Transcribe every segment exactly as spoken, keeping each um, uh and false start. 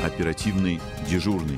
Оперативный дежурный.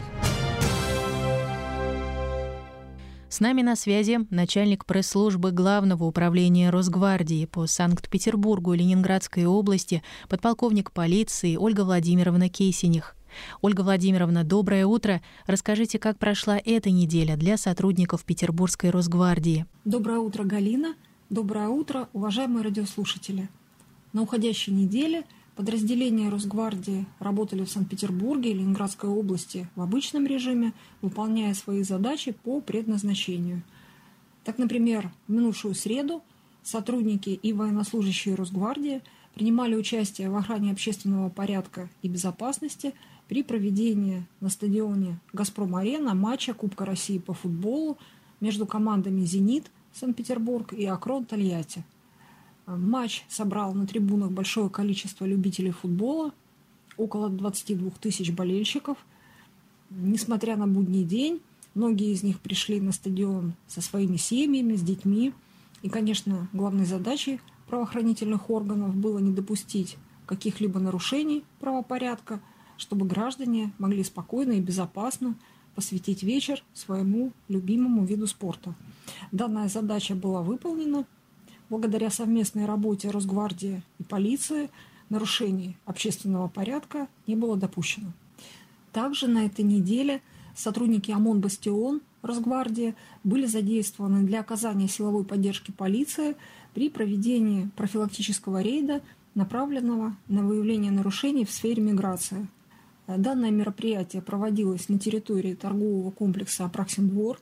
С нами на связи начальник пресс-службы Главного управления Росгвардии по Санкт-Петербургу и Ленинградской области, подполковник полиции Ольга Владимировна Кейсиних. Ольга Владимировна, доброе утро. Расскажите, как прошла эта неделя для сотрудников Петербургской Росгвардии. Доброе утро, Галина. Доброе утро, уважаемые радиослушатели. На уходящей неделе подразделения Росгвардии работали в Санкт-Петербурге и Ленинградской области в обычном режиме, выполняя свои задачи по предназначению. Так, например, в минувшую среду сотрудники и военнослужащие Росгвардии принимали участие в охране общественного порядка и безопасности при проведении на стадионе «Газпром-Арена» матча Кубка России по футболу между командами «Зенит» Санкт-Петербург и «Акрон» Тольятти. Матч собрал на трибунах большое количество любителей футбола, около двадцать два тысяч болельщиков. Несмотря на будний день, многие из них пришли на стадион со своими семьями, с детьми. И, конечно, главной задачей правоохранительных органов было не допустить каких-либо нарушений правопорядка, чтобы граждане могли спокойно и безопасно посвятить вечер своему любимому виду спорта. Данная задача была выполнена. Благодаря совместной работе Росгвардии и полиции нарушений общественного порядка не было допущено. Также на этой неделе сотрудники ОМОН «Бастион» Росгвардии были задействованы для оказания силовой поддержки полиции при проведении профилактического рейда, направленного на выявление нарушений в сфере миграции. Данное мероприятие проводилось на территории торгового комплекса «Апраксин-двор».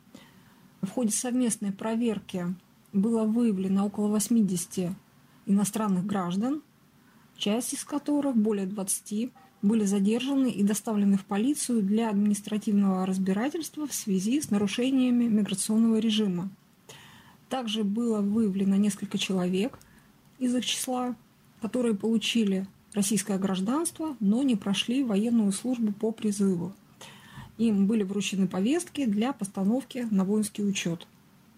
В ходе совместной проверки было выявлено около восьмидесяти иностранных граждан, часть из которых, более двадцати, были задержаны и доставлены в полицию для административного разбирательства в связи с нарушениями миграционного режима. Также было выявлено несколько человек из их числа, которые получили российское гражданство, но не прошли военную службу по призыву. Им были вручены повестки для постановки на воинский учет.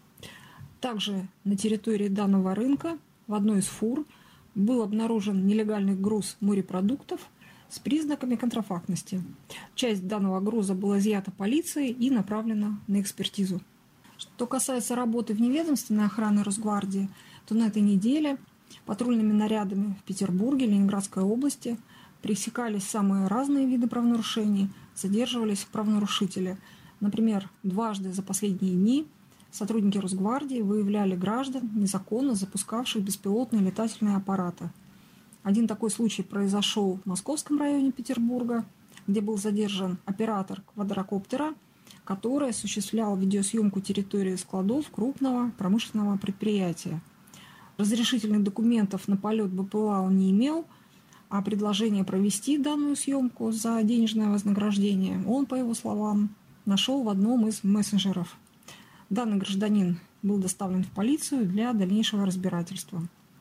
Также на территории данного рынка в одной из фур был обнаружен нелегальный груз морепродуктов с признаками контрафактности. Часть данного груза была изъята полицией и направлена на экспертизу. Что касается работы вневедомственной охраны Росгвардии, то на этой неделе патрульными нарядами в Петербурге, Ленинградской области пресекались самые разные виды правонарушений, задерживались правонарушители. Например, дважды за последние дни сотрудники Росгвардии выявляли граждан, незаконно запускавших беспилотные летательные аппараты. Один такой случай произошел в Московском районе Петербурга, где был задержан оператор квадрокоптера, который осуществлял видеосъемку территории складов крупного промышленного предприятия. Разрешительных документов на полет БПЛА он не имел, а предложение провести данную съемку за денежное вознаграждение он, по его словам, нашел в одном из мессенджеров. Данный гражданин был доставлен в полицию для дальнейшего разбирательства.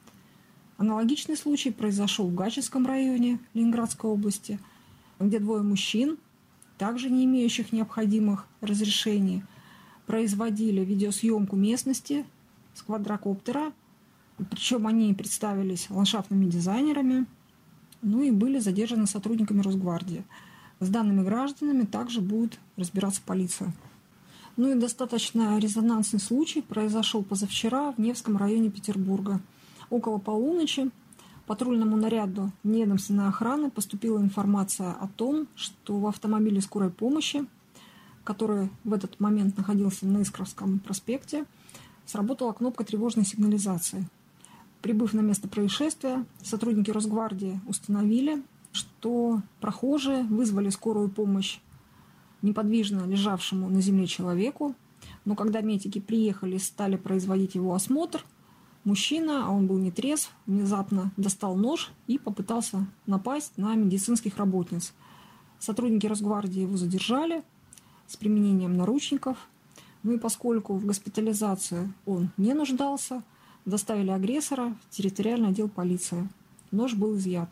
Аналогичный случай произошел в Гатчинском районе Ленинградской области, где двое мужчин, также не имеющих необходимых разрешений, производили видеосъемку местности с квадрокоптера, причем они представились ландшафтными дизайнерами, ну и были задержаны сотрудниками Росгвардии. С данными гражданами также будет разбираться полиция. Ну и достаточно резонансный случай произошел позавчера в Невском районе Петербурга. Около полуночи патрульному наряду неведомственной охраны поступила информация о том, что в автомобиле скорой помощи, который в этот момент находился на Искровском проспекте, сработала кнопка тревожной сигнализации. Прибыв на место происшествия, сотрудники Росгвардии установили, что прохожие вызвали скорую помощь неподвижно лежавшему на земле человеку, но когда медики приехали и стали производить его осмотр, мужчина, а он был нетрезв, внезапно достал нож и попытался напасть на медицинских работниц. Сотрудники Росгвардии его задержали с применением наручников, ну и поскольку в госпитализации он не нуждался, доставили агрессора в территориальный отдел полиции. Нож был изъят.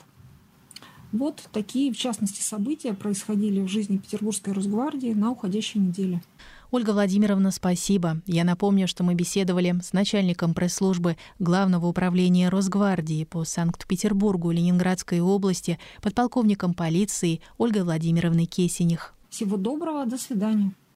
Вот такие, в частности, события происходили в жизни Петербургской Росгвардии на уходящей неделе. Ольга Владимировна, спасибо. Я напомню, что мы беседовали с начальником пресс-службы Главного управления Росгвардии по Санкт-Петербургу и Ленинградской области, подполковником полиции Ольгой Владимировной Кесенех. Всего доброго, до свидания.